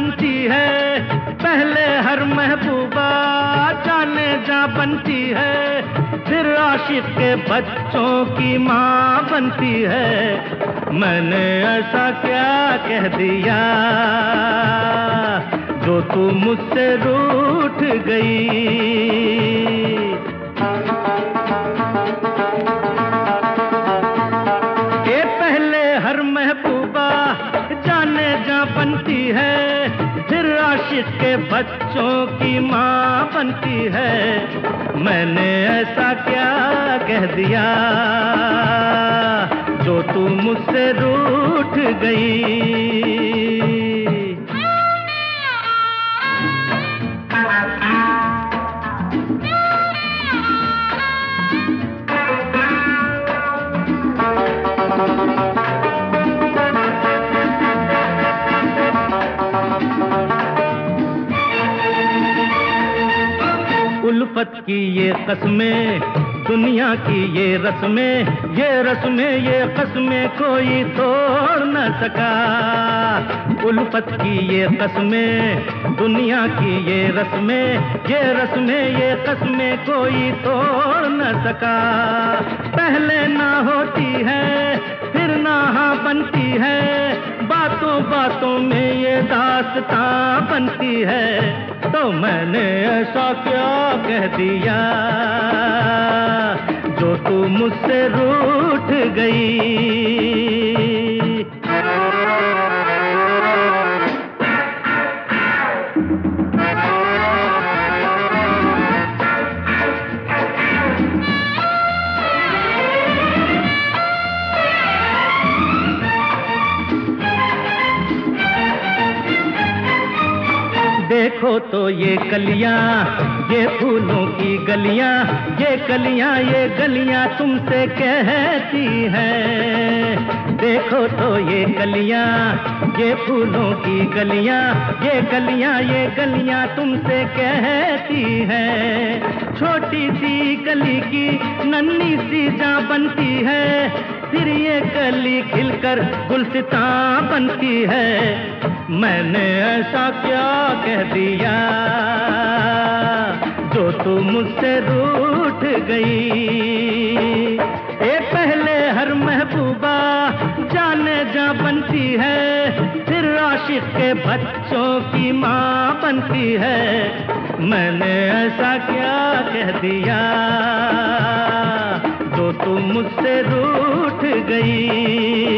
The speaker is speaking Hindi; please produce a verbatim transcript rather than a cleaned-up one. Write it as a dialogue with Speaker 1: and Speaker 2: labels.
Speaker 1: बनती है, पहले हर महबूबा जाने जा बनती है, फिर आशिक के बच्चों की माँ बनती है। मैंने ऐसा क्या कह दिया जो तू मुझसे रूठ गई? ये पहले हर महबूबा जाने जा बनती है, फिर आशिक के बच्चों की माँ बनती है। मैंने ऐसा क्या कह दिया जो तू मुझसे रूठ गई? उल्फत की ये कसमें, दुनिया की ये रस्में, ये रस्में ये कसमें कोई तोड़ न सका। उल्फत की ये कसमें, दुनिया की ये रस्में, ये रस्में ये कसमें कोई तोड़ न सका। पहले ना होती है फिर ना हाँ बनती है, बातों बातों में ये दास्तां बनती है। तो मैंने ऐसा क्या कह दिया जो तू मुझसे रूठ गई? देखो तो ये कलियां, ये फूलों की गलियां, ये कलियां ये गलियां तुमसे कहती हैं। देखो तो ये कलियां, ये फूलों की गलियां, ये गलियां ये गलियां तुमसे कहती हैं। छोटी सी कली की नन्ही सी जा बनती है, फिर ये कली खिलकर गुलसितां बनती है। मैंने ऐसा क्या कह दिया जो तू मुझसे रूठ गई? ये पहले हर महबूबा जाने जा बनती है, फिर आशिक के बच्चों की माँ बनती है। मैंने ऐसा क्या कह दिया जो तू मुझसे रूठ गई?